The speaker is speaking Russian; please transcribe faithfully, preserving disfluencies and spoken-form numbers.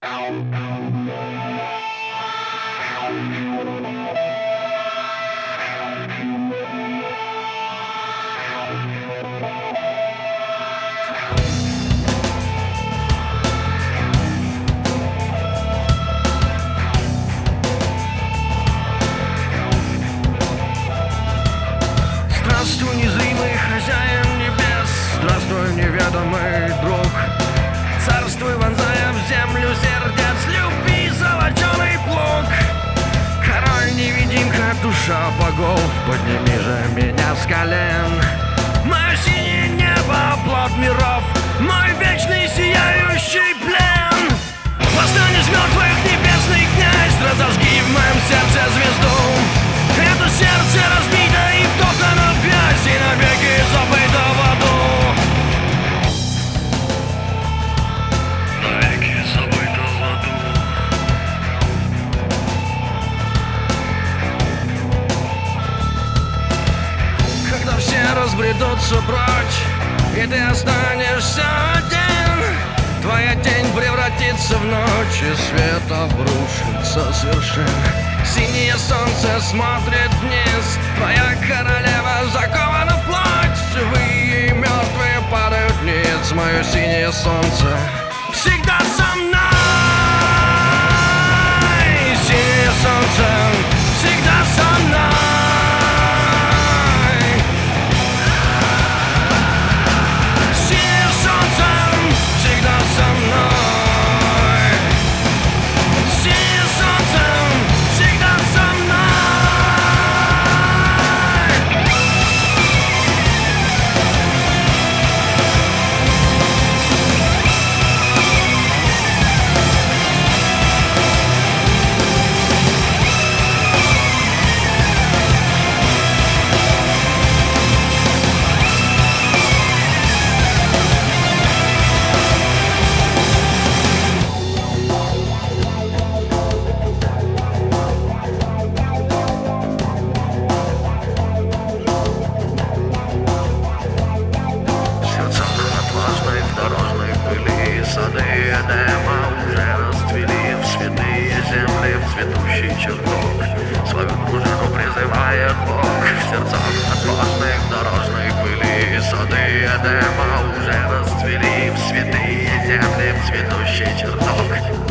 Здравствуй, незримый хозяин небес, здравствуй, неведомый друг. Царствуй, вонзая в землю сердец любви золоченый плуг. Король-невидимка, душа богов, подними же меня с колен. Мое синее небо, плод миров, мой вечный сияющий плен. Восстань из мертвых, небесный князь, разожги в моем сердце звезду. Это сердце разбито и втоптано в грязь, и навеки забыто в аду. Навеки забыто в аду. Когда все разбредутся прочь, и ты останешься один, твоя тень превратится в ночь, и свет обрушится с вершин. Синее солнце смотрит вниз, твоя королева закована в плоть. Живые и мертвые падают ниц, мое синее солнце всегда со мной. Синее солнце всегда со мной. Синее солнце всегда со мной. Синее солнце всегда со мной. Сады Эдема уже расцвели в святые земли, в цветущий чертог. Свою дружину призывает Бог в сердцах отважных дорожной пыли. Сады Эдема уже расцвели в святые земли, в цветущий чертог.